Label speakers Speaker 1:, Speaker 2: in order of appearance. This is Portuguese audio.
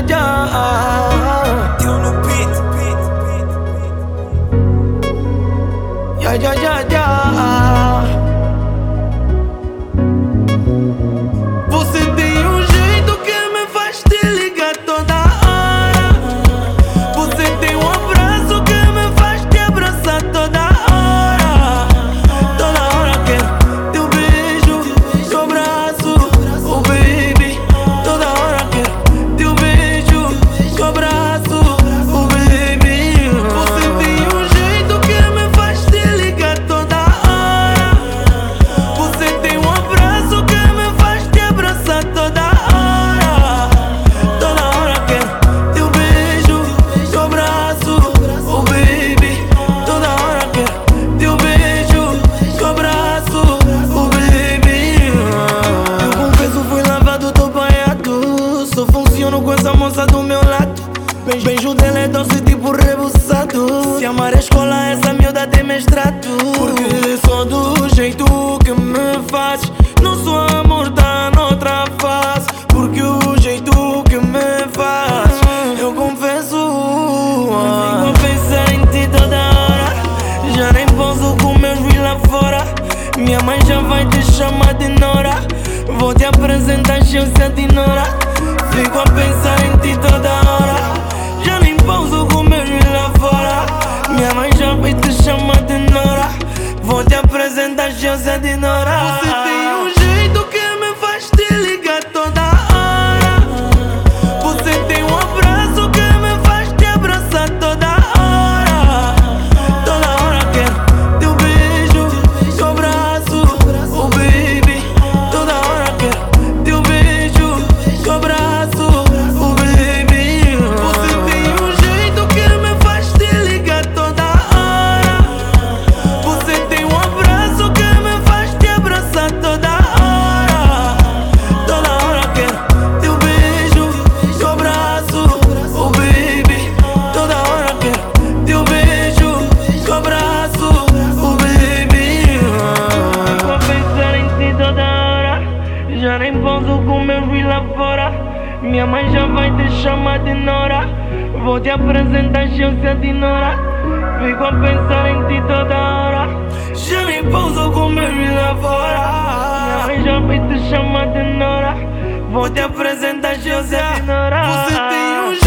Speaker 1: já.
Speaker 2: Eu no beat.
Speaker 1: Já. Você tem um jeito que me faz te ligar toda hora. Você tem um abraço que me faz te abraçar toda hora. Toda hora quero teu beijo, teu abraço, oh baby. Toda hora quero teu beijo, teu abraço, oh baby. Você tem um jeito que me faz te ligar toda hora. Você tem um abraço que me faz te abraçar toda hora. Toda hora quero teu beijo, teu abraço, oh baby. Toda hora quero teu beijo, teu abraço, oh baby. Eu confesso, fui lavado, tô banhado. Só funciono com essa moça do meu lado. Beijo dela é doce tipo rebuçado. Se amar a escola, essa miúda tem mestrado. Porque só do jeito que me faz. Nosso amor tá noutra face. Porque o jeito que me faz, eu confesso, fico a pensar em ti toda hora. Já nem posso com meus filhos lá fora. Minha mãe já vai te chamar de Nora. Vou te apresentar, chance de Nora. Fico a pensar em ti toda hora. Já nem pouso com meus filhos lá fora. Minha mãe já vai te chamar de Nora. Vou te apresentar, chance de Nora. Você tem um jeito que me faz te ligar toda hora. Você tem um abraço que me faz te abraçar toda hora. Toda hora quero teu beijo, teu abraço, oh baby. Toda hora quero teu beijo, teu abraço, oh baby. Você tem um jeito que me faz te ligar toda hora. Você tem um abraço que me faz te abraçar toda hora. Toda hora quero teu beijo, teu abraço, oh baby. Toda hora quero teu beijo, teu abraço, oh baby. Fico a pensar em ti toda hora. Já nem posso com meus filhos lá fora. Minha mãe já vai te chamar de Nora. Vou te apresentar, chance de Nora. Fico a pensar em ti toda hora. Já nem pouso com meus filhos lá fora. Minha mãe já vai te chamar de Nora. Vou te apresentar, chance de Nora. Você tem um